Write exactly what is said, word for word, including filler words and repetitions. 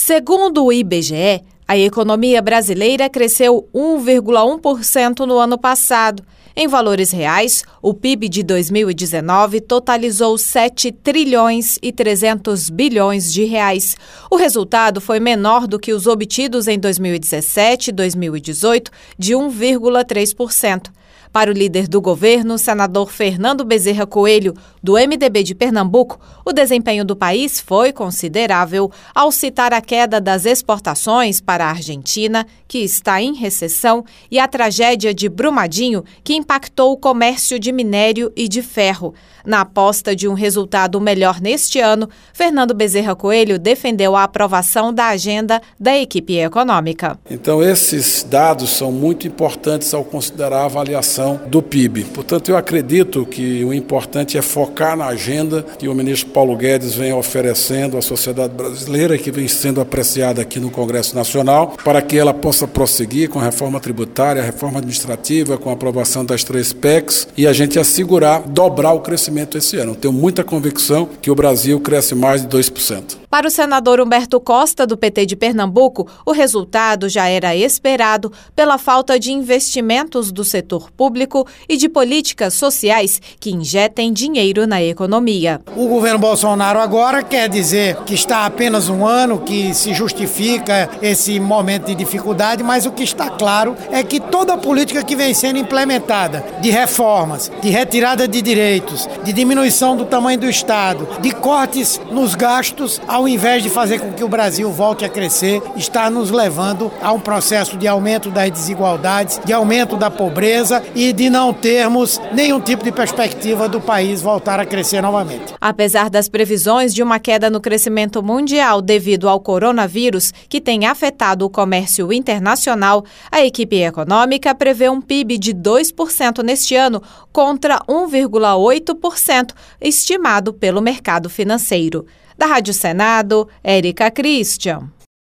Segundo o I B G E, a economia brasileira cresceu um vírgula um por cento no ano passado. Em valores reais, o P I B de dois mil e dezenove totalizou sete trilhões e trezentos bilhões de reais. O resultado foi menor do que os obtidos em dois mil e dezessete e dois mil e dezoito, de um vírgula três por cento. Para o líder do governo, senador Fernando Bezerra Coelho, do M D B de Pernambuco, o desempenho do país foi considerável ao citar a queda das exportações para a Argentina, que está em recessão, e a tragédia de Brumadinho, que impactou o comércio de minério e de ferro. Na aposta de um resultado melhor neste ano, Fernando Bezerra Coelho defendeu a aprovação da agenda da equipe econômica. Então, esses dados são muito importantes ao considerar a avaliação do P I B. Portanto, eu acredito que o importante é focar na agenda que o ministro Paulo Guedes vem oferecendo à sociedade brasileira, que vem sendo apreciada aqui no Congresso Nacional, para que ela possa prosseguir com a reforma tributária, a reforma administrativa, com a aprovação das três P E Cs e a gente assegurar dobrar o crescimento esse ano. Tenho muita convicção que o Brasil cresce mais de dois por cento. Para o senador Humberto Costa, do P T de Pernambuco, o resultado já era esperado pela falta de investimentos do setor público e de políticas sociais que injetem dinheiro na economia. O governo Bolsonaro agora quer dizer que está apenas um ano, que se justifica esse momento de dificuldade, mas o que está claro é que toda a política que vem sendo implementada, de reformas, de retirada de direitos, de diminuição do tamanho do Estado, de cortes nos gastos, ao invés de fazer com que o Brasil volte a crescer, está nos levando a um processo de aumento das desigualdades, de aumento da pobreza e de não termos nenhum tipo de perspectiva do país voltar a crescer novamente. Apesar das previsões de uma queda no crescimento mundial devido ao coronavírus, que tem afetado o comércio internacional, a equipe econômica prevê um P I B de dois por cento neste ano contra um vírgula oito por cento estimado pelo mercado financeiro. Da Rádio Senado, Érica Christian.